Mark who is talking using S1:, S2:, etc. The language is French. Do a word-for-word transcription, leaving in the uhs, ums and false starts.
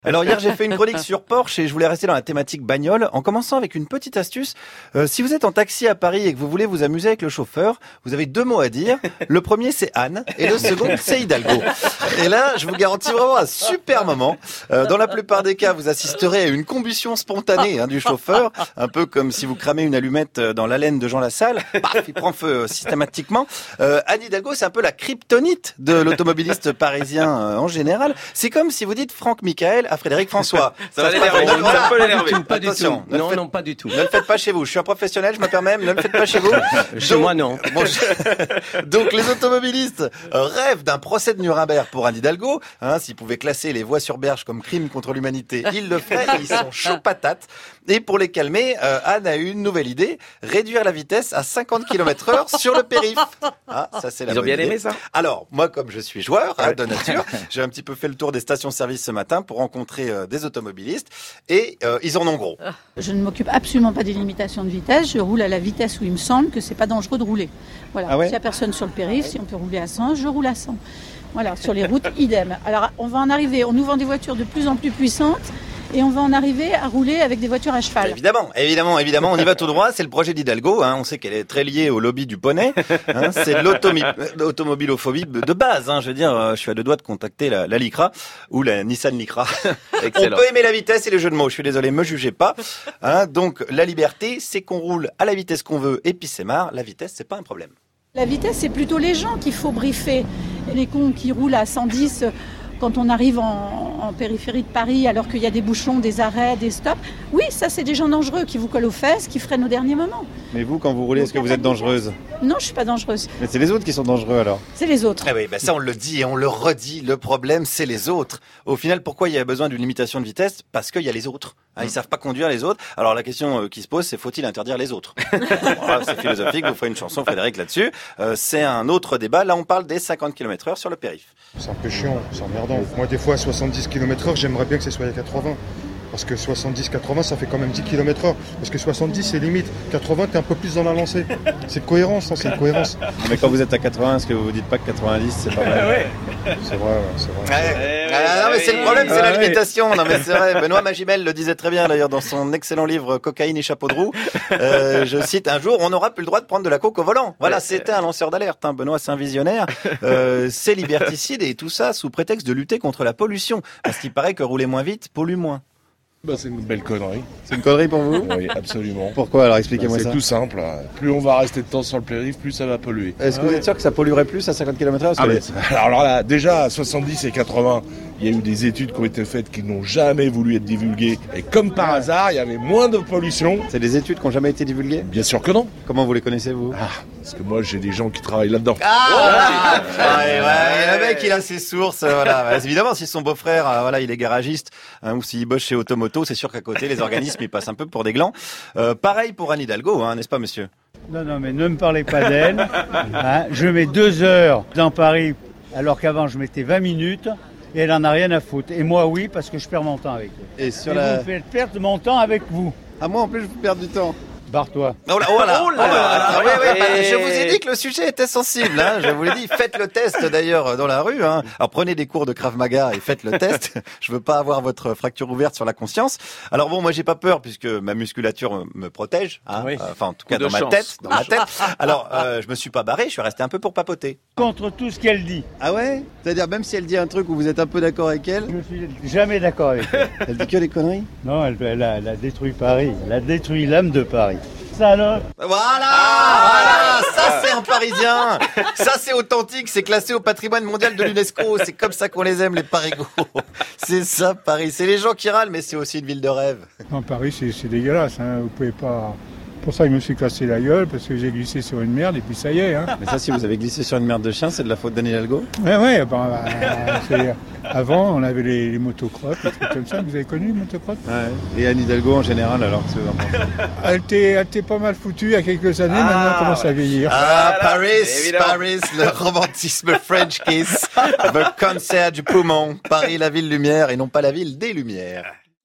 S1: Alors hier j'ai fait une chronique sur Porsche et je voulais rester dans la thématique bagnole en commençant avec une petite astuce. Euh, si vous êtes en taxi à Paris et que vous voulez vous amuser avec le chauffeur, vous avez deux mots à dire. Le premier c'est Anne et le second c'est Hidalgo. Et là je vous garantis vraiment un super moment. Euh, dans la plupart des cas vous assisterez à une combustion spontanée hein, du chauffeur, un peu comme si vous cramez une allumette dans l'haleine de Jean Lassalle. Paf, il prend feu euh, systématiquement. Euh, Anne Hidalgo c'est un peu la kryptonite de l'automobiliste parisien euh, en général. C'est comme si vous dites Franck Michael à Frédéric François.
S2: Ça, ça va l'énerver. Ça peut l'énerver.
S3: Pas du tout.
S1: Non,
S3: faites... non, pas du tout.
S1: Ne le faites pas chez vous. Je suis un professionnel, je me permets, ne le faites pas chez vous.
S3: Chez moi, non.
S1: Bon, je... Donc, les automobilistes rêvent d'un procès de Nuremberg pour Anne Hidalgo. Hein, s'ils pouvaient classer les voies sur berge comme crime contre l'humanité, ils le feraient. Ils sont chauds patates. Et pour les calmer, euh, Anne a eu une nouvelle idée. Réduire la vitesse à cinquante kilomètres heure sur le périph'. Ah, ça, c'est la
S2: Ils ont bien
S1: idée.
S2: aimé ça.
S1: Alors, moi, comme je suis joueur hein, de nature, j'ai un petit peu fait le tour des stations-service ce matin pour rencontrer euh, des automobilistes et euh, ils en ont gros.
S4: Je ne m'occupe absolument pas des limitations de vitesse. Je roule à la vitesse où il me semble que c'est pas dangereux de rouler. Voilà.
S1: Ah ouais.
S4: S'il n'y a personne sur le périph', si on peut rouler à cent, je roule à cent. Voilà. Sur les routes, idem. Alors, on va en arriver. On nous vend des voitures de plus en plus puissantes. Et on va en arriver à rouler avec des voitures à cheval.
S1: Évidemment, évidemment, évidemment, on y va tout droit. C'est le projet d'Hidalgo. Hein. On sait qu'elle est très liée au lobby du poney. Hein. C'est l'automobilophobie de base. Hein. Je veux dire, je suis à deux doigts de contacter la, la Lycra ou la Nissan Lycra.
S2: Excellent.
S1: On peut aimer la vitesse et les jeux de mots. Je suis désolé, me jugez pas. Hein. Donc, la liberté, c'est qu'on roule à la vitesse qu'on veut. Et puis c'est marre. La vitesse, c'est pas un problème.
S4: La vitesse, c'est plutôt les gens qu'il faut briefer. Les cons qui roulent à cent dix... quand on arrive en, en périphérie de Paris, alors qu'il y a des bouchons, des arrêts, des stops. Oui, ça, c'est des gens dangereux qui vous collent aux fesses, qui freinent au dernier moment.
S1: Mais vous, quand vous roulez, est-ce que vous êtes dangereuse ?
S4: Non, je suis pas dangereuse.
S1: Mais c'est les autres qui sont dangereux, alors ?
S4: C'est les autres.
S1: Eh oui, bah ça, on le dit et on le redit. Le problème, c'est les autres. Au final, pourquoi il y a besoin d'une limitation de vitesse ? Parce qu'il y a les autres. Hein, ils savent pas conduire les autres. Alors, la question qui se pose, c'est faut-il interdire les autres ? Voilà, c'est philosophique. Vous ferez une chanson, Frédéric, là-dessus. Euh, c'est un autre débat. Là, on parle des cinquante kilomètres heure sur le périph'.
S5: C'est un peu chiant, c'est emmerdant. Moi, des fois, à soixante-dix kilomètres heure, j'aimerais bien que ce soit à quatre-vingts. Parce que soixante-dix quatre-vingts, ça fait quand même dix kilomètres heure. Parce que soixante-dix, c'est limite. quatre-vingts, t'es un peu plus dans la lancée. C'est cohérence, hein, c'est une cohérence.
S1: Mais quand vous êtes à quatre-vingts, est-ce que vous vous dites pas que quatre-vingt-dix, c'est pas mal ?
S2: Ouais.
S5: C'est vrai, ouais, c'est vrai.
S1: Ouais. Ah, non, mais c'est le problème, c'est la limitation. Non, mais c'est vrai. Benoît Magimel le disait très bien, d'ailleurs, dans son excellent livre Cocaïne et chapeau de roue. Euh, je cite, un jour, on n'aura plus le droit de prendre de la coke au volant. Voilà, c'était un lanceur d'alerte, hein. Benoît, c'est un visionnaire. Euh, c'est liberticide et tout ça sous prétexte de lutter contre la pollution. Parce qu'il paraît que rouler moins vite pollue moins.
S6: Bah, c'est une belle connerie.
S1: C'est une connerie pour vous ?
S6: Oui, absolument.
S1: Pourquoi alors ? Expliquez-moi
S6: bah,
S1: ça.
S6: C'est tout simple. Plus on va rester de temps sur le périph', plus ça va polluer.
S1: Est-ce que vous êtes sûr que ça polluerait plus à cinquante kilomètres heure ?
S6: Ah, les... Alors là, déjà à soixante-dix et quatre-vingts, il y a eu des études qui ont été faites qui n'ont jamais voulu être divulguées. Et comme par hasard, il y avait moins de pollution.
S1: C'est des études qui n'ont jamais été divulguées ?
S6: Bien sûr que non.
S1: Comment vous les connaissez, vous ?
S6: Ah, parce que moi, j'ai des gens qui travaillent là-dedans.
S1: Ah, ah ouais, ouais, le mec, il a ses sources. Voilà. Bah, évidemment, si son beau-frère, euh, voilà, il est garagiste, hein, ou s'il bosse chez Automoto, c'est sûr qu'à côté, les organismes, ils passent un peu pour des glands. Euh, pareil pour Anne Hidalgo, hein, n'est-ce pas, monsieur ?
S7: Non, non, mais ne me parlez pas d'elle. Hein, je mets deux heures dans Paris, alors qu'avant, je mettais vingt minutes. Et elle en a rien à foutre. Et moi, oui, parce que je perds mon temps avec elle.
S1: Et sur
S7: et
S1: la...
S7: vous me faites perdre mon temps avec vous.
S1: Ah, moi, en plus, je vous perds du temps.
S7: Barre-toi.
S1: Oh là, oh là,
S2: Oh là
S1: oh là,
S2: là.
S1: ah, ouais, ouais, bah,
S2: Et-
S1: je vous ai dit que le sujet était sensible, hein, je vous l'ai dit. Faites le test d'ailleurs dans la rue, hein. Alors prenez des cours de Krav Maga et faites le test. Je veux pas avoir votre fracture ouverte sur la conscience. Alors bon, moi j'ai pas peur puisque ma musculature me protège, hein.
S2: Oui.
S1: Enfin en tout
S2: Coup
S1: cas
S2: de
S1: dans ma
S2: chance.
S1: tête, dans ma tête. Alors euh, je me suis pas barré, je suis resté un peu pour papoter.
S7: Contre tout ce qu'elle dit.
S1: Ah ouais ? C'est-à-dire même si elle dit un truc où vous êtes un peu d'accord avec elle,
S7: Je ne suis jamais d'accord avec elle.
S1: elle dit que des conneries.
S7: Non, elle, elle a, elle a détruit Paris. Elle a détruit l'âme de Paris. Salope.
S1: Voilà, voilà, ça c'est un Parisien, ça c'est authentique, c'est classé au patrimoine mondial de l'UNESCO, c'est comme ça qu'on les aime les Parigots. C'est ça Paris, c'est les gens qui râlent mais c'est aussi une ville de rêve.
S8: Non, Paris, c'est, c'est dégueulasse. Hein. Vous pouvez pas. Pour ça, je me suis cassé la gueule parce que j'ai glissé sur une merde et puis ça y est. Hein.
S1: Mais ça, si vous avez glissé sur une merde de chien, c'est de la faute d'Anne Hidalgo.
S8: Ouais, ouais. Ben, euh, c'est... Avant, on avait les, les motocrottes, des trucs comme ça. Vous avez connu les motocrottes ?
S1: Ouais. Et Anne Hidalgo en général, alors que vous en pensez ?
S8: Elle était, elle était pas mal foutue il y a quelques années.
S2: Ah,
S8: maintenant, elle commence à vieillir.
S1: Ah, Paris,
S2: évidemment.
S1: Paris, le romantisme French kiss, le cancer du poumon, Paris, la ville lumière et non pas la ville des lumières.